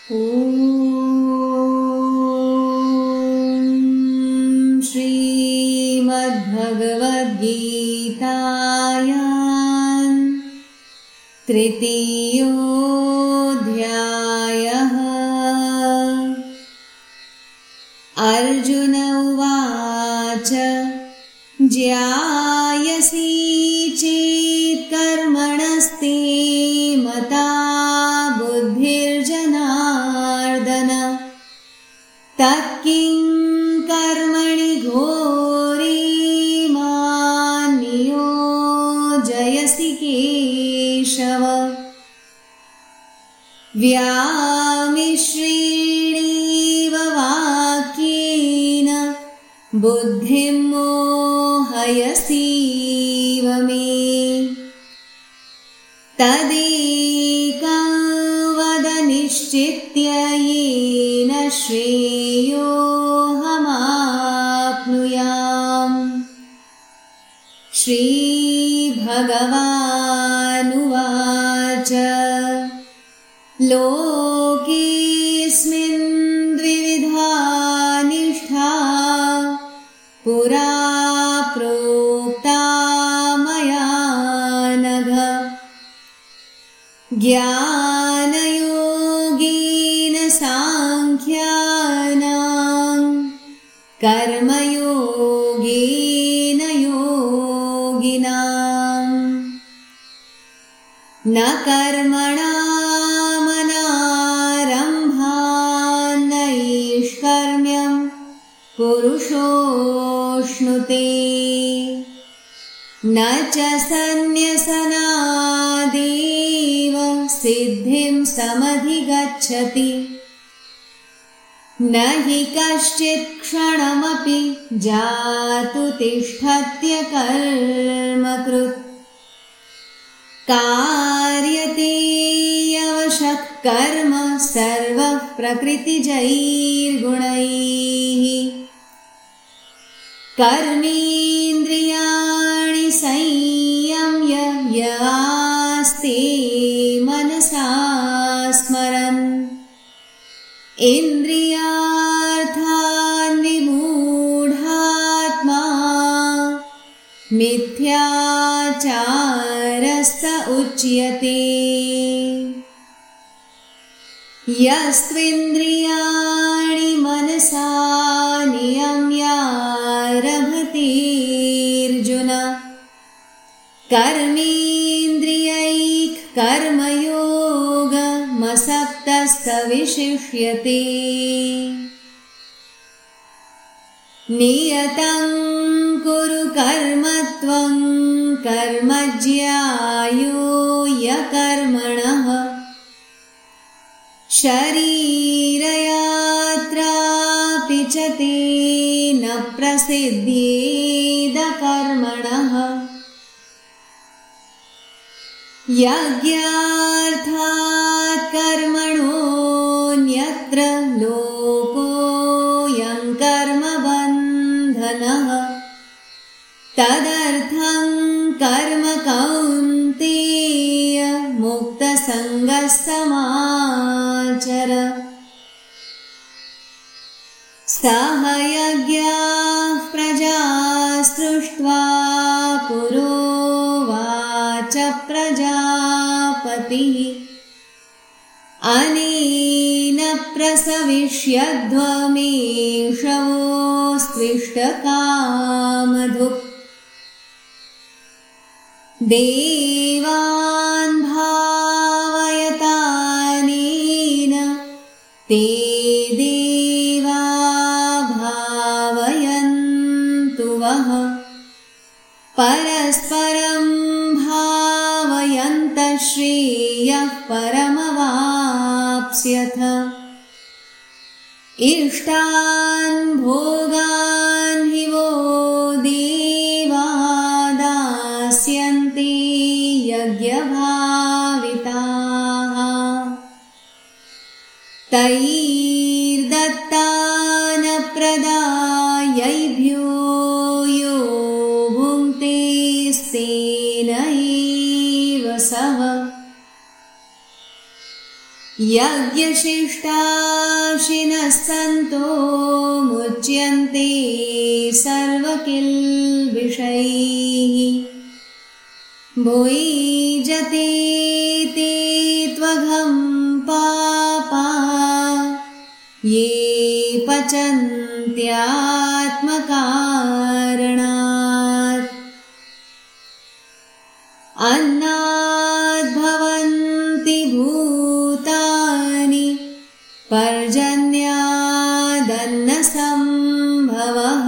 ॐ श्रीमद्भगवद्गीतायां तृतीयोऽध्यायः। अर्जुन उवाच ज्ञायसि चेत् कर्मणस्ते मता बुद्धिर्जनार्दन तत्किं कर्मणि घोरे मां नियोजयसि केशव। व्यामिश्रेणेव वाक्येन बुद्धिं मोहयसीव मे। तदेकं वद निश्चित्य येन श्रेयोऽहमाप्नुयाम्। श्रीभगवानुवाच लोकेऽस्मिन् द्विविधा निष्ठा पुरा प्रोक्ता मया नघ। ज्ञानयोगेन साङ्ख्यानां कर्मयोगेन योगिनाम्। न कर्मणामनारम्भान् नैष्कर्म्यं पुरुषोऽश्नुते। न च सन्न्यसनादेव सिद्धिं समधिगच्छति। न हि कश्चित् क्षणमपि जातु तिष्ठत्यकर्मकृत्। कार्यते यवशः कर्म सर्वः प्रकृतिजैर्गुणैः। कर्मेन्द्रियाणि संयम्य य आस्ते मनसा स्मरन्। इन्द्रियार्थान् विमूढात्मा मिथ्याचारस्त उच्यते। यस्त्विन्द्रियाणि मनसा नियम्यारभतेऽर्जुन कर्मेन्द्रियैः कर्मयोगमसक्तः विशिष्यते। नियतं कुरु कर्म त्वं कर्म ज्यायो यकर्मणः। शरीरयात्रापि च ते न प्रसिद्ध्येद कर्मणः। यज्ञार्थात् कर्मणोऽन्यत्र लोकोऽयं कर्मबन्धनः। तदर्थं कर्म कौन्तेय मुक्तसङ्गः समाचर। सह यज्ञाः प्रजा सृष्ट्वा पुरोवाच प्रजापतिः। अनेन प्रसविष्यध्वमेषवोऽस्त्विष्टकामधुक्। देवान् भावयतानेन ते देवा भावयन्तु वः। परस्परं भावयन्तः श्रेयः परमवाप्स्यथ। इष्टान् भोगान् हि वो देवा दास्यन्ते यज्ञभाविताः। तैर्दत्तानप्रदायैभ्यो यो भुङ्क्ते स्तेन एव सः। यज्ञशिष्टाशिनः सन्तो मुच्यन्ते सर्वकिल्बिषैः भुञ्जते ते त्वघं पापा ये पचन्त्यात्मकारणात् अन्नाद्भवन्ति भूतानि पर्जन्यादन्नसम्भवः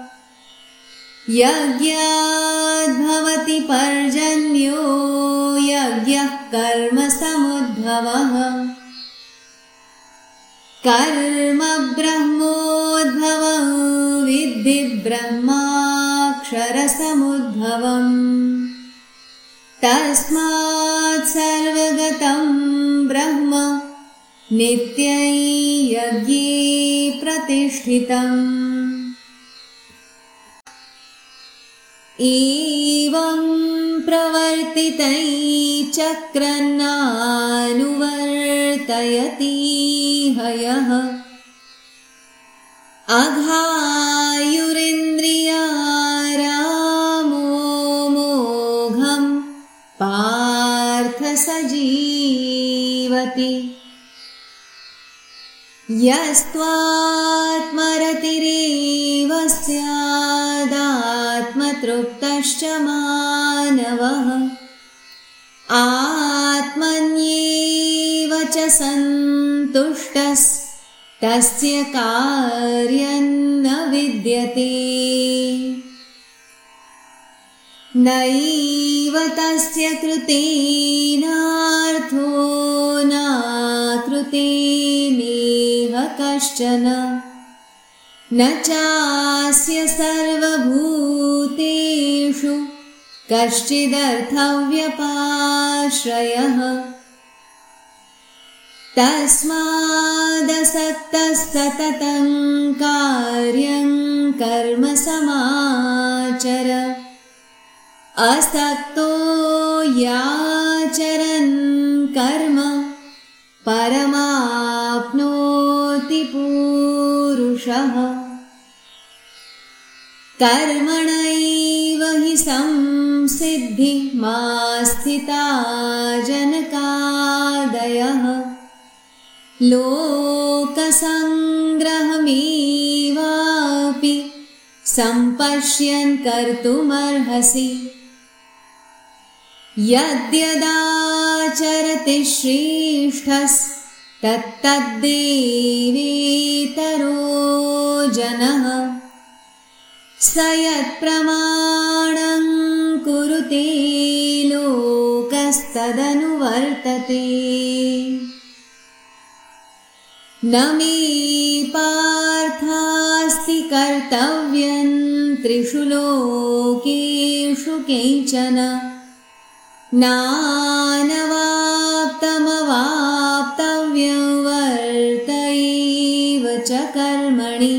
यज्ञाद्भवति पर्जन्यो यज्ञः कर्मसमुद्भवः कर्म ब्रह्मोद्भवं विद्धि ब्रह्माक्षरसमुद्भवम् तस्मात् सर्वगतं ब्रह्म नित्यं यज्ञे प्रतिष्ठितम् एवं प्रवर्तितं चक्रन्नानुवर्तयति हयः अघायुरिन्द्रियारामो मोघं पार्थ स जीवति यस्त्वात्मरतिरेव स्यादात्मतृप्तश्च मानवः आत्मन्येव च सन्तुष्टस्तस्य कार्यं न विद्यते नैव तस्य कृतेनार्थो नाकृतेनेह कश्चन न चास्य सर्वभूतेषु कश्चिदर्थव्यपाश्रयः तस्मादसक्तः सततं कार्यं कर्म समाचर असक्तो याचरन् कर्म परमाप्नोति पूरुषः कर्मणैव हि संसिद्धिमास्थिता जनकादयः लोकसङ्ग्रहमेवापि सम्पश्यन् कर्तुमर्हसि यद्यदाचरति श्रेष्ठस्तत्तद्देवेतरो जनः स यत्प्रमाणं कुरुते लोकस्तदनुवर्तते न मे पार्थास्ति कर्तव्यं त्रिषु लोकेषु किंचन नानवाप्तमवाप्तव्यं वर्तैव च कर्मणि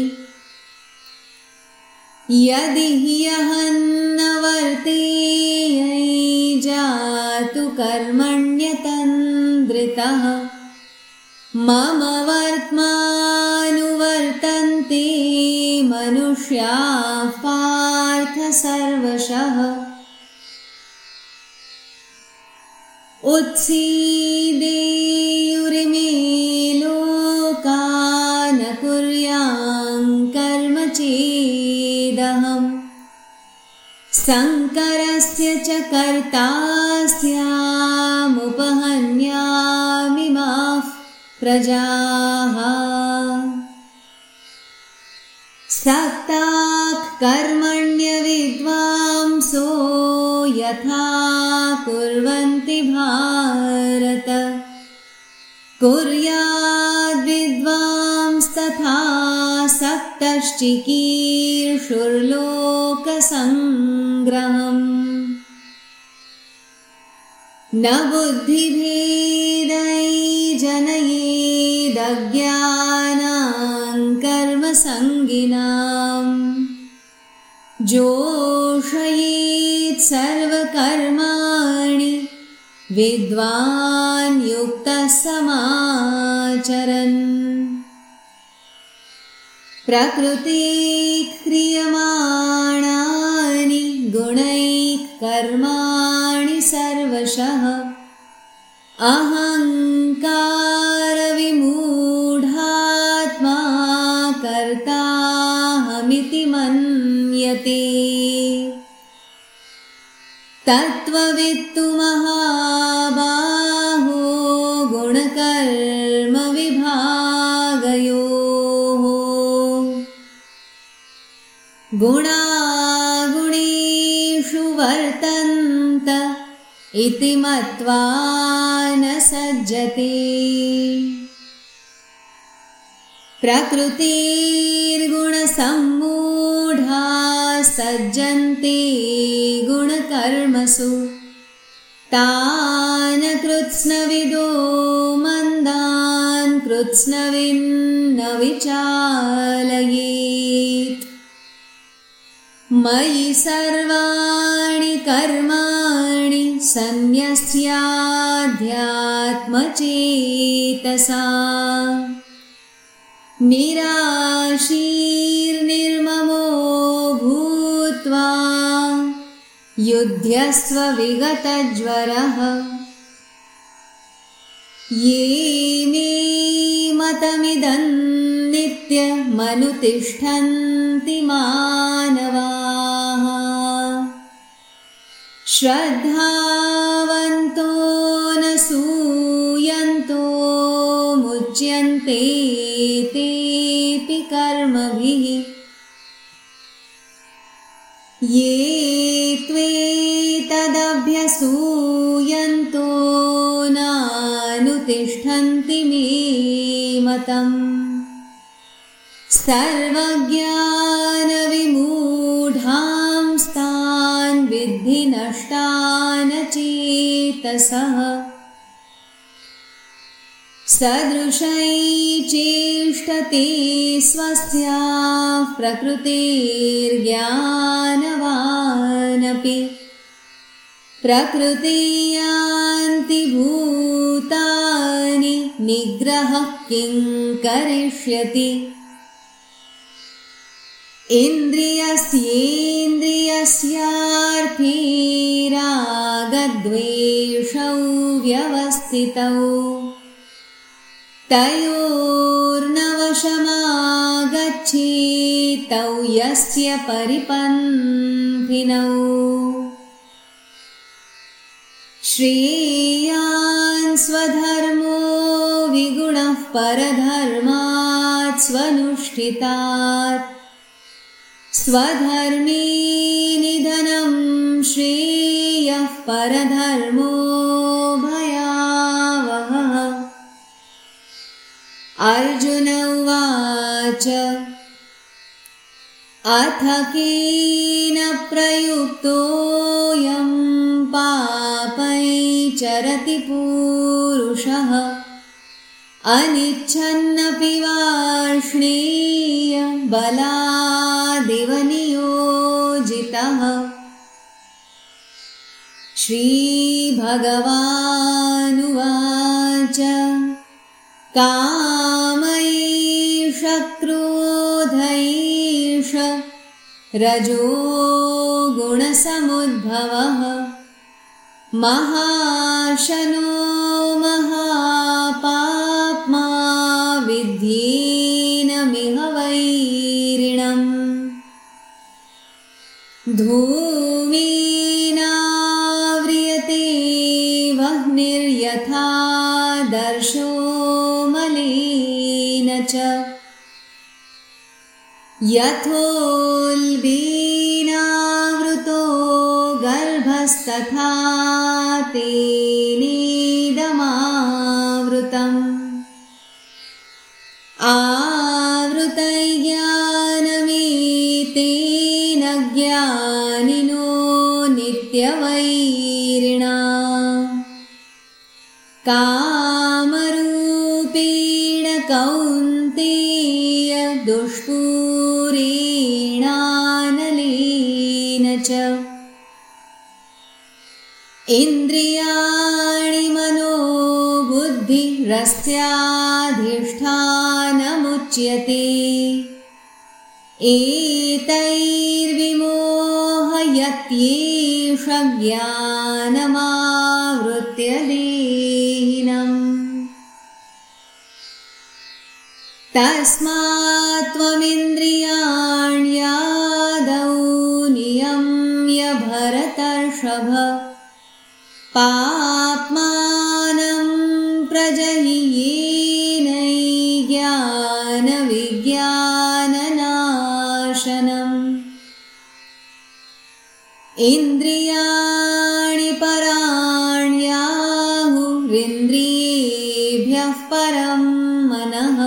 यदि ह्यहं न वर्तेयै जातु कर्मण्यतन्द्रितः मम वर्त्मानुवर्तन्ते मनुष्याः पार्थ सर्वशः उत्सीदेयुरिमे लोका न कुर्यां कर्म चेदहम् संकरस्य च कर्ता स्यामुपहन्यामिमाः प्रजाः सक्ताः कर्मण्य विद्वांसो यथा कुर्वन्ति भारत कुर्याद्विद्वांस्तथा सक्तश्चिकीर्षुर्लोकसङ्ग्रहम् न बुद्धिभेदै जनयेदज्ञानां कर्मसङ्गिनाम् जोषयेत् सर्वकर्माणि विद्वान् युक्तः समाचरन् प्रकृतिः क्रियमाणानि गुणैः कर्माणि सर्वशः अहङ्कारविमूढात्मा कर्ताहमिति मन्यते तत्त्ववित्तु महाबाहो गुणकर्मविभागयोः गुणागुणेषु वर्तन्त इति मत्वा न सज्जते प्रकृतिर्गुणसम्मूढा सज्जन्ते गुणकर्मसु तान् कृत्स्नविदो मन्दान् कृत्स्नविन्न विचालयेत् मयि सर्वाणि कर्माणि सन्न्यस्याध्यात्मचेतसा निराशीर्निर्ममो भूत्वा युध्यस्व विगतज्वरः ये मे मतमिदं नित्यमनुतिष्ठन्ति मानवाः श्रद्धावन्तो न सूयन्तो मुच्यन्ते तेऽपि कर्मभिः ये त्वेतदभ्यसूयन्तो नानुतिष्ठन्ति मे मतम् सर्वज्ञानविमूढांस्तान् विद्धि नष्टान् चेतसः सदृशै चेष्टते स्वस्याः प्रकृतिर्ज्ञानवानपि प्रकृतियान्ति भूतानि निग्रहः किं करिष्यति इन्द्रियस्येन्द्रियस्यार्थे रागद्वेषौ व्यवस्थितौ तयोर्नवशमागच्छेत्तौ यस्य परिपन्थिनौ श्रेयान् स्वधर्मो विगुणः परधर्मात् स्वनुष्ठितात् स्वधर्मे निधनं श्रेयः परधर्मो भयावहः अर्जुन उवाच अथ केन प्रयुक्तोऽयं पापैश्चरति पूरुषः अनिच्छन्नपि वार्ष्णेय बलादिव नियोजितः श्रीभगवानुवाच कामैष क्रोधैष रजो गुणसमुद्भवः महाशनो महापाप्मा विद्धेनमिह वैरिणम् धूमेनाव्रियते वह्निर्यथा दर्शो मलेन च यथोल्बेनावृतो गर्भस्तथा तेनेदमावृतम् आवृतैज्ञानमेतेन ज्ञानिनो नित्यवैरिणा कामरूपेण कौन्तेय दुष्पूरेणानलेन च इन्द्रियाणि यस्याधिष्ठानमुच्यते एतैर्विमोहयत्येष ज्ञानमावृत्य देहिनम् तस्मात् त्वमिन्द्रियाण्यादौ नियम्य भरतर्षभ पाप्मानं प्रजह्येनैज्ञानविज्ञाननाशनम् इन्द्रियाणि पराण्याहुरिन्द्रियेभ्यः परं मनः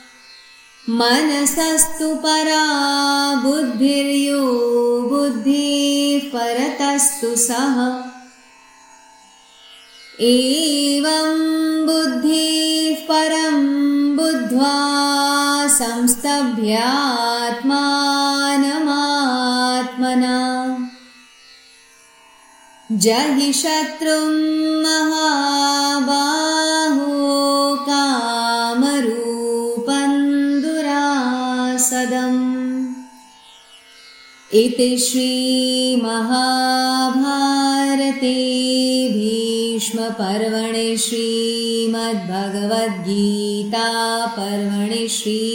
मनसस्तु परा बुद्धिर्यो बुद्धिः परतस्तु सः एवं बुद्धिः परं बुद्ध्वा संस्तभ्यात्मानमात्मना जहि शत्रुं महाबाहो कामरूपं दुरासदम् इति श्रीमहाभारते भीष्मपर्वणि श्रीमद्भगवद्गीतापर्वणि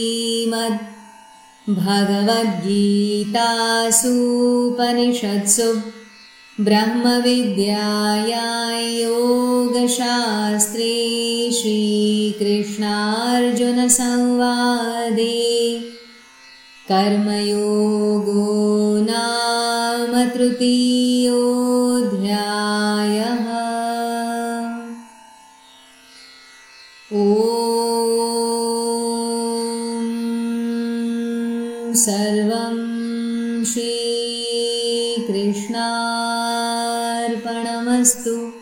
श्रीमद्भगवद्गीतासूपनिषत्सु ब्रह्मविद्यायां योगशास्त्रे श्रीकृष्णार्जुनसंवादे कर्मयोगो नाम तृतीयोऽध्यायः। ॐ सर्वं श्रीकृष्णार्पणमस्तु।